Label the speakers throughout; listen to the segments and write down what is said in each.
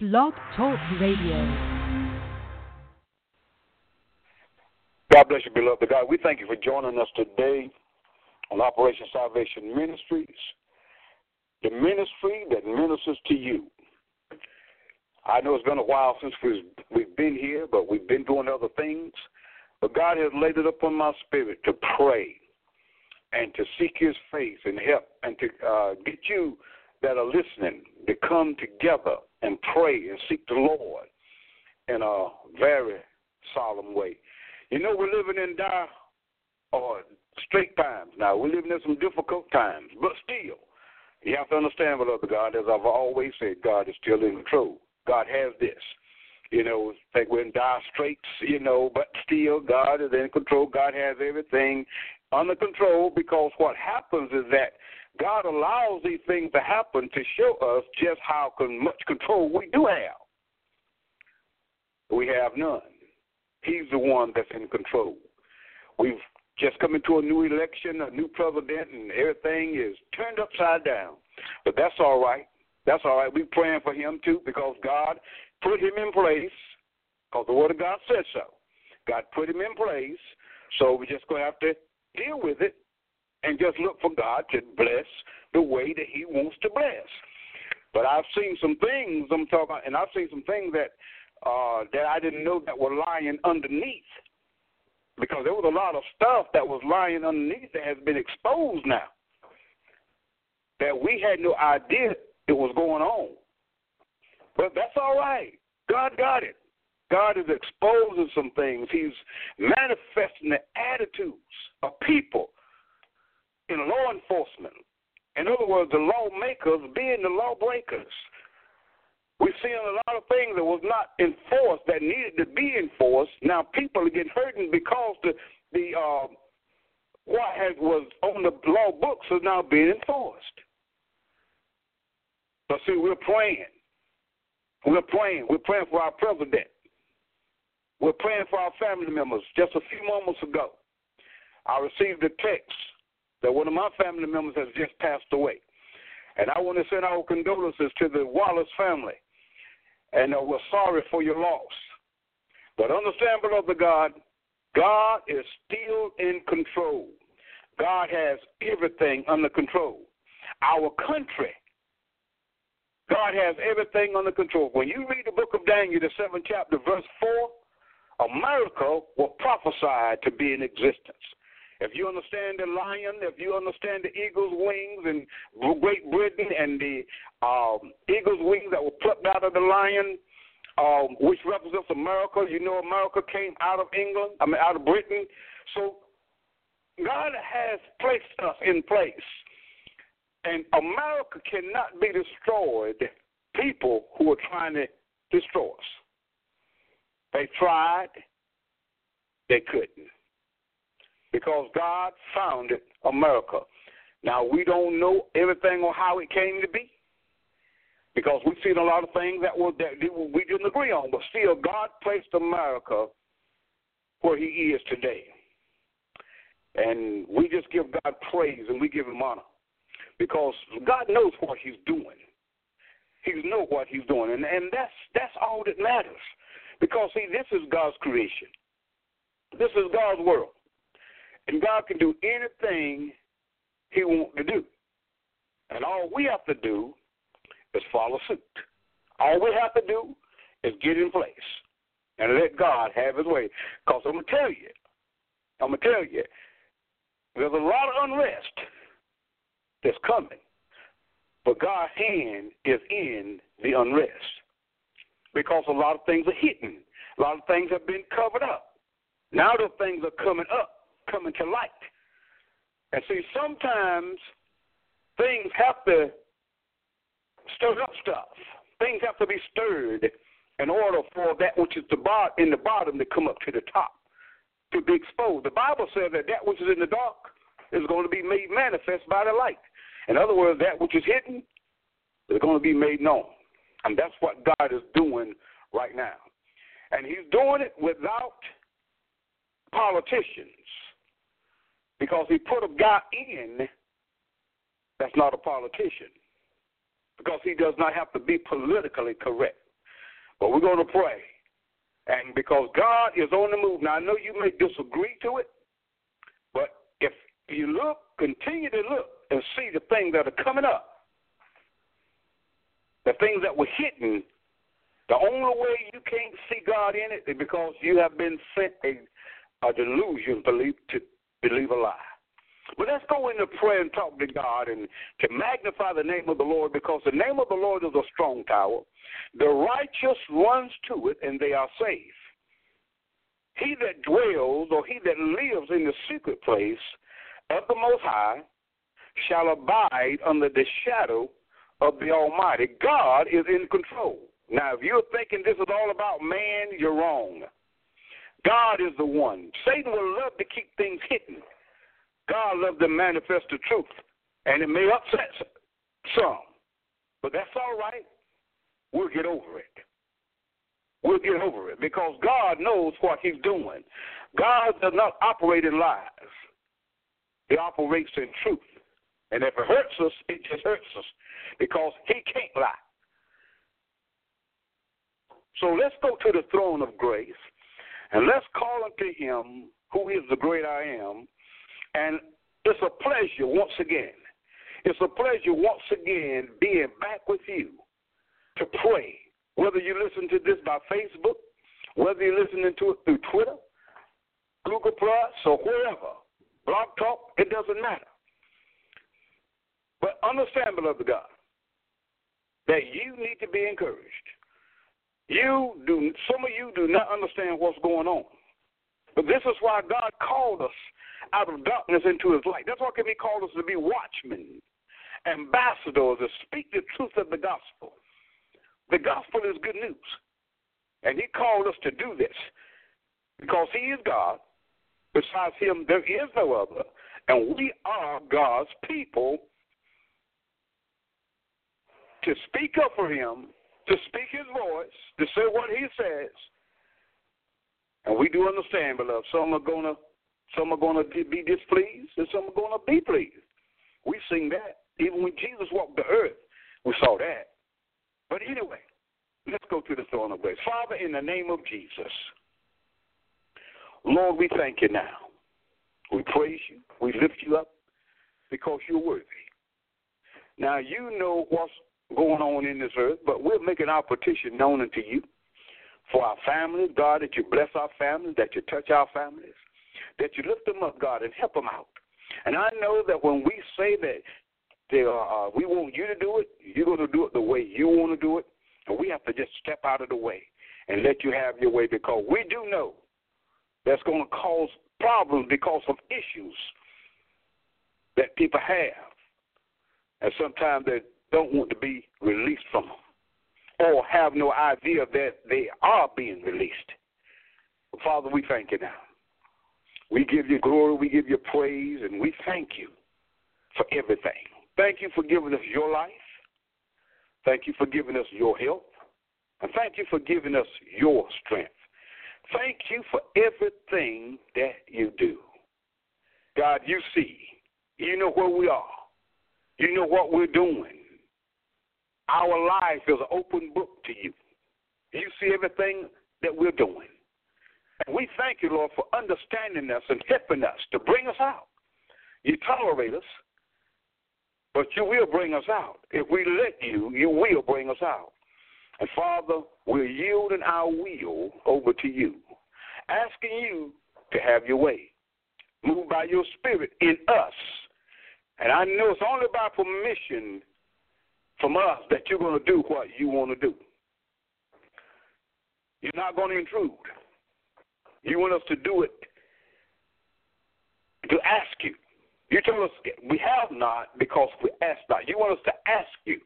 Speaker 1: Blog Talk Radio.
Speaker 2: God bless you, beloved God. We thank you for joining us today on Operation Salvation Ministries, the ministry that ministers to you. I know it's been a while since we've been here, but we've been doing other things. But God has laid it upon my spirit to pray and to seek his face and help and to get you that are listening to come together and pray and seek the Lord in a very solemn way. You know, we're living in dire or straight times now. We're living in some difficult times, but still, you have to understand, beloved God, as I've always said, God is still in control. God has this. You know, think we're in dire straits, you know, but still God is in control. God has everything under control, because what happens is that God allows these things to happen to show us just how much control we do have. We have none. He's the one that's in control. We've just come into a new election, a new president, and everything is turned upside down. But that's all right. That's all right. We're praying for him, too, because God put him in place, because the Word of God said so. God put him in place, so we're just going to have to deal with it and just look for God to bless the way that he wants to bless. But I've seen some things I've seen some things that I didn't know that were lying underneath, because there was a lot of stuff that was lying underneath that has been exposed now that we had no idea it was going on. But that's all right. God got it. God is exposing some things. He's manifesting the attitudes of people in law enforcement. In other words, the lawmakers being the lawbreakers. We're seeing a lot of things that was not enforced that needed to be enforced. Now people are getting hurting because what was on the law books is now being enforced. But see, we're praying. We're praying. We're praying for our president. We're praying for our family members. Just a few moments ago, I received a text that one of my family members has just passed away. And I want to send our condolences to the Wallace family. And we're sorry for your loss. But understand, beloved God, God is still in control. God has everything under control. Our country, God has everything under control. When you read the book of Daniel, the 7th chapter, verse 4, America was prophesied to be in existence. If you understand the lion, if you understand the eagle's wings in Great Britain and the eagle's wings that were plucked out of the lion, which represents America, you know America came out of out of Britain. So God has placed us in place. And America cannot be destroyed. People who are trying to destroy us. They tried, they couldn't. Because God founded America. Now, we don't know everything on how it came to be, because we've seen a lot of things that we didn't agree on. But still, God placed America where he is today. And we just give God praise and we give him honor, because God knows what he's doing. He knows what he's doing. And that's all that matters. Because, see, this is God's creation. This is God's world. And God can do anything he wants to do. And all we have to do is follow suit. All we have to do is get in place and let God have his way. Because I'm going to tell you, there's a lot of unrest that's coming. But God's hand is in the unrest. Because a lot of things are hidden. A lot of things have been covered up. Now the things are coming to light. And see, sometimes things have to stir up stuff. Things have to be stirred in order for that which is in the bottom to come up to the top, to be exposed. The Bible says that which is in the dark is going to be made manifest by the light. In other words, that which is hidden is going to be made known. And that's what God is doing right now. And he's doing it without politicians, because he put a guy in that's not a politician, because he does not have to be politically correct. But we're going to pray. And because God is on the move. Now, I know you may disagree to it, but if you look, continue to look and see the things that are coming up, the things that were hidden, the only way you can't see God in it is because you have been sent a delusion to believe a lie. But let's go into prayer and talk to God and to magnify the name of the Lord, because the name of the Lord is a strong tower. The righteous runs to it, and they are safe. He that dwells, or he that lives in the secret place of the Most High shall abide under the shadow of the Almighty. God is in control. Now, if you're thinking this is all about man, you're wrong. God is the one. Satan will love to keep things hidden. God loves to manifest the truth, and it may upset some, but that's all right. We'll get over it. We'll get over it because God knows what he's doing. God does not operate in lies. He operates in truth. And if it hurts us, it just hurts us because he can't lie. So let's go to the throne of grace, and let's call unto him who is the great I am. And it's a pleasure once again. It's a pleasure once again being back with you to pray. Whether you listen to this by Facebook, whether you're listening to it through Twitter, Google Plus, or wherever, Blog Talk, it doesn't matter. But understand, beloved God, that you need to be encouraged. Some of you do not understand what's going on. But this is why God called us out of darkness into his light. That's why he called us to be watchmen, ambassadors, to speak the truth of the gospel. The gospel is good news. And he called us to do this because he is God. Besides him, there is no other. And we are God's people to speak up for him, to speak his voice, to say what he says. And we do understand, beloved, some are going to be displeased and some are going to be pleased. We sing that. Even when Jesus walked the earth, we saw that. But anyway, let's go to the throne of grace. Father, in the name of Jesus, Lord, we thank you now. We praise you. We lift you up because you're worthy. Now, you know what's going on in this earth, but we're making our petition known unto you for our families, God, that you bless our families, that you touch our families, that you lift them up, God, and help them out. And I know that when we say that we want you to do it, you're going to do it the way you want to do it, and we have to just step out of the way and let you have your way, because we do know that's going to cause problems because of issues that people have, and sometimes they don't want to be released from them or have no idea that they are being released. Father, we thank you now. We give you glory, we give you praise, and we thank you for everything. Thank you for giving us your life. Thank you for giving us your health. And thank you for giving us your strength. Thank you for everything that you do. God, you see. You know where we are. You know what we're doing. Our life is an open book to you. You see everything that we're doing. And we thank you, Lord, for understanding us and helping us to bring us out. You tolerate us, but you will bring us out. If we let you, you will bring us out. And, Father, we're yielding our will over to you, asking you to have your way. Move by your Spirit in us. And I know it's only by permission from us that you're going to do what you want to do. You're not going to intrude. You want us to do it, to ask you. You told us we have not because we ask not. You want us to ask you.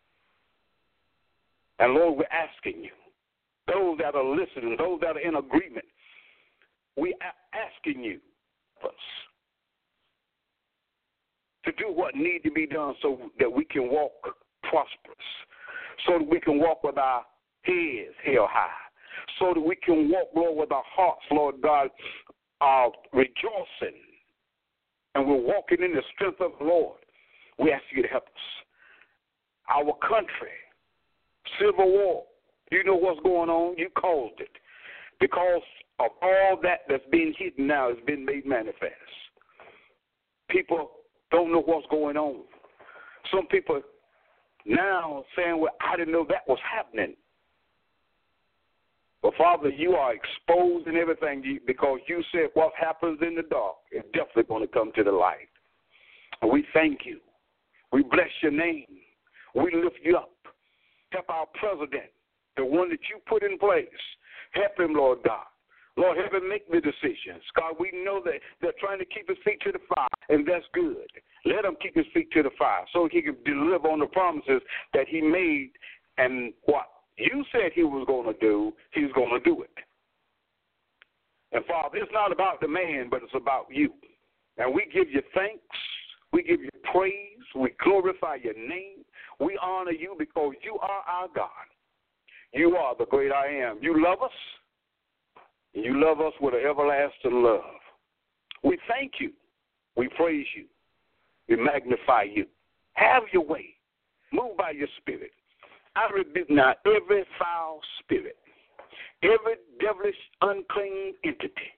Speaker 2: And, Lord, we're asking you. Those that are listening, those that are in agreement, we are asking you first to do what needs to be done so that we can walk prosperous, so that we can walk with our heads held high, so that we can walk, Lord, with our hearts, Lord God, rejoicing, and we're walking in the strength of the Lord. We ask you to help us. Our country, civil war, You know what's going on. You caused it. Because of all that's being hidden now has been made manifest. People don't know what's going on. Some people now saying, well, I didn't know that was happening. But, Father, you are exposing everything because you said what happens in the dark is definitely going to come to the light. And we thank you. We bless your name. We lift you up. Help our president, the one that you put in place. Help him, Lord God. Lord, help him make the decisions. God, we know that they're trying to keep his feet to the fire, and that's good. Let him keep his feet to the fire so he can deliver on the promises that he made, and what you said he was going to do, he's going to do it. And, Father, it's not about the man, but it's about you. And we give you thanks. We give you praise. We glorify your name. We honor you because you are our God. You are the great I am. You love us. And you love us with an everlasting love. We thank you. We praise you. We magnify you. Have your way. Move by your spirit. I rebuke now every foul spirit, every devilish, unclean entity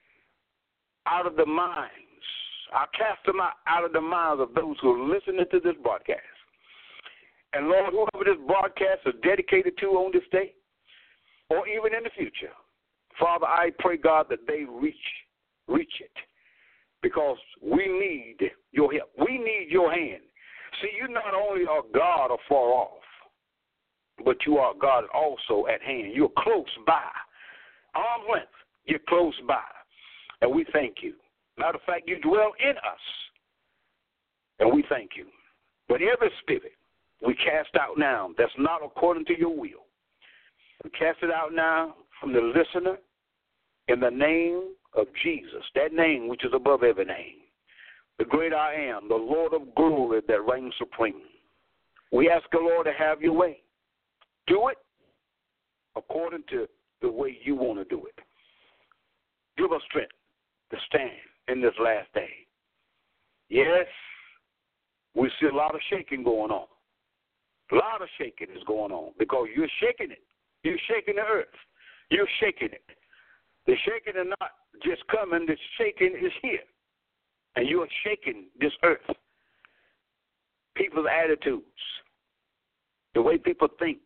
Speaker 2: out of the minds. I cast them out of the minds of those who are listening to this broadcast. And, Lord, whoever this broadcast is dedicated to on this day or even in the future, Father, I pray, God, that they reach it because we need your help. We need your hand. See, you not only are God afar off, but you are God also at hand. You're close by. Arm's length, you're close by. And we thank you. Matter of fact, you dwell in us. And we thank you. But every spirit we cast out now that's not according to your will. We cast it out now from the listener in the name of Jesus, that name which is above every name, the great I am, the Lord of glory that reigns supreme. We ask the Lord to have your way. Do it according to the way you want to do it. Give us strength to stand in this last day. Yes, we see a lot of shaking going on. A lot of shaking is going on because you're shaking it. You're shaking the earth. You're shaking it. The shaking is not just coming. The shaking is here. And you're shaking this earth. People's attitudes, the way people think,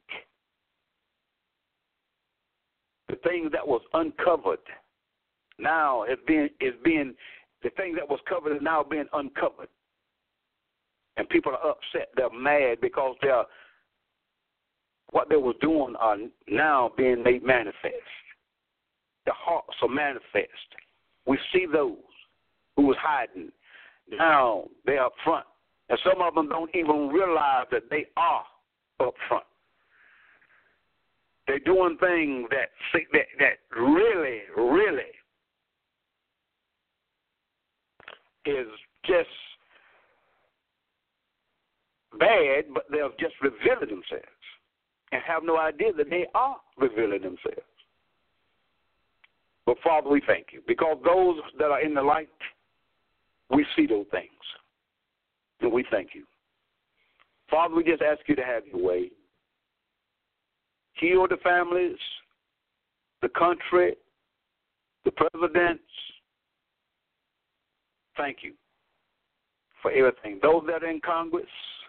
Speaker 2: the things that was uncovered now the thing that was covered is now being uncovered. And people are upset. They're mad because what they were doing are now being made manifest. The hearts are manifest. We see those who was hiding. Now they're up front. And some of them don't even realize that they are up front. They're doing things that really, really is just bad, but they're just revealing themselves and have no idea that they are revealing themselves. But, Father, we thank you because those that are in the light, we see those things, and we thank you. Father, we just ask you to have your way. Heal the families, the country, the presidents. Thank you for everything. Those that are in Congress,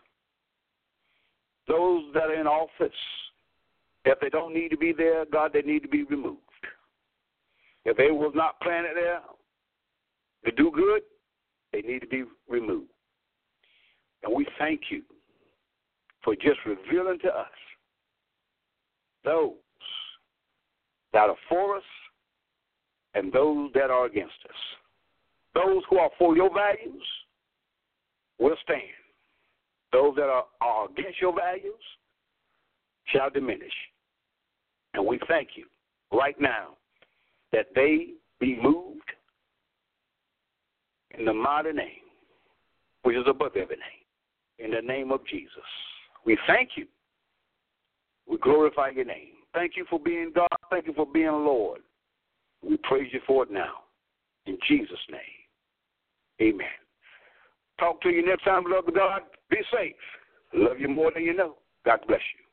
Speaker 2: those that are in office, if they don't need to be there, God, they need to be removed. If they was not planted there to do good, they need to be removed. And we thank you for just revealing to us those that are for us and those that are against us. Those who are for your values will stand. Those that are against your values shall diminish. And we thank you right now that they be moved in the mighty name, which is above every name, in the name of Jesus. We thank you. We glorify your name. Thank you for being God. Thank you for being Lord. We praise you for it now. In Jesus' name, amen. Talk to you next time, beloved God. Be safe. Love you more than you know. God bless you.